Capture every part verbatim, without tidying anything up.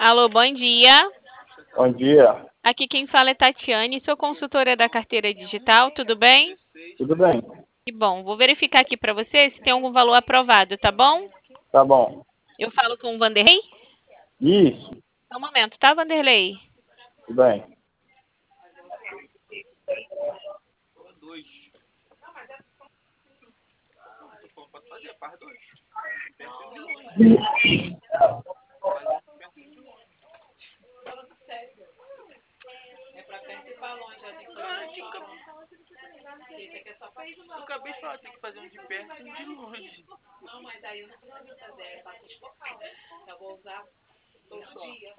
Alô, bom dia. Bom dia. Aqui quem fala é Tatiane, sou consultora da carteira digital, tudo bem? Tudo bem? Que bom. Vou verificar aqui para você se tem algum valor aprovado, tá bom? Tá bom. Eu falo com o Vanderlei? Isso. Só um momento, tá, Vanderlei? Tudo bem. É pra perto e pra longe, tem que fazer Eu acabei de falar, tem que fazer um de perto e um de longe. Não, mas aí não precisa fazer, é bastante focal. Eu vou usar todo dia.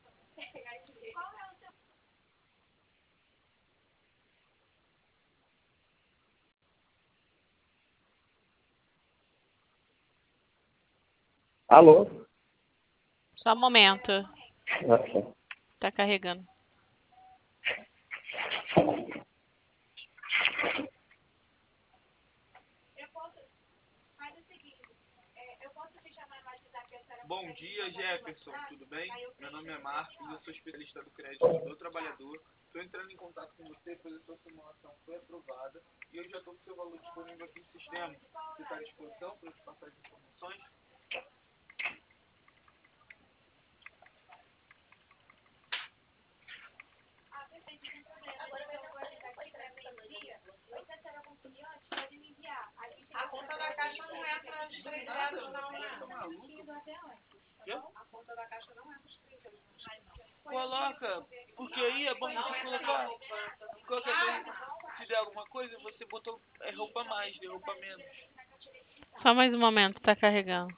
Alô? Só um momento, Nossa. tá carregando. Bom dia, Jefferson, tudo bem? Meu nome é Marcos, eu sou especialista do crédito do trabalhador. Estou entrando em contato com você, pois a sua simulação foi aprovada e eu já estou com o seu valor disponível aqui no sistema. Você está à disposição para eu te passar as informações? A conta da caixa não é para os três metros, não, né? A conta da caixa não é para os três metros. Coloca, porque aí é bom você colocar. Qualquer coisa, se der alguma coisa, você botou é, roupa mais, de roupa menos. Só mais um momento, tá carregando.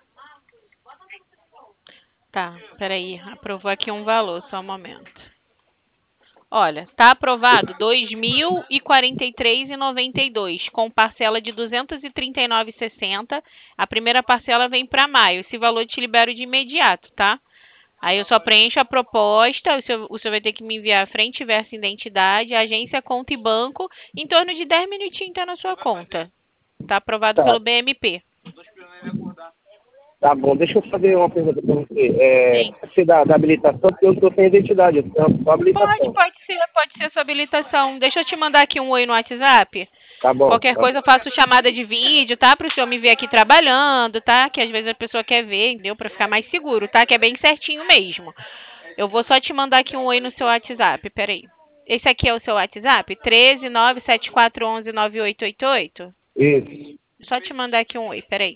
Tá, peraí, aprovou aqui um valor, só um momento. Olha, tá aprovado dois mil e quarenta e três reais e noventa e dois centavos, com parcela de duzentos e trinta e nove reais e sessenta centavos. A primeira parcela vem para maio. Esse valor eu te libero de imediato, tá? Aí eu só preencho a proposta, o senhor, o senhor vai ter que me enviar frente e verso identidade, agência, conta e banco, em torno de dez minutinhos tá na sua conta. Tá aprovado Tá. pelo B M P. Tô esperando ele acordar. Tá bom. Deixa eu fazer uma pergunta para você. É, Sim. você dá da habilitação, porque eu estou sem identidade, eu tenho só Pode, habilitação. pode ser, pode ser sua habilitação. Deixa eu te mandar aqui um oi no WhatsApp. Tá bom. Qualquer Tá. coisa eu faço chamada de vídeo, tá? Para o senhor me ver aqui trabalhando, tá? Que às vezes a pessoa quer ver, entendeu? Para ficar mais seguro, tá? Que é bem certinho mesmo. Eu vou só te mandar aqui um oi no seu WhatsApp, peraí. Esse aqui é o seu WhatsApp? treze nove sete quatro onze nove oito oito oito? Isso. Só te mandar aqui um oi, peraí.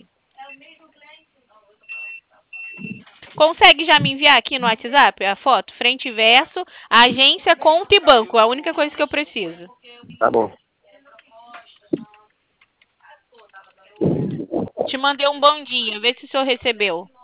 Consegue já me enviar aqui no WhatsApp a foto? Frente e verso, agência, conta e banco. É a única coisa que eu preciso. Tá bom. Te mandei um bom dia, vê se o senhor recebeu.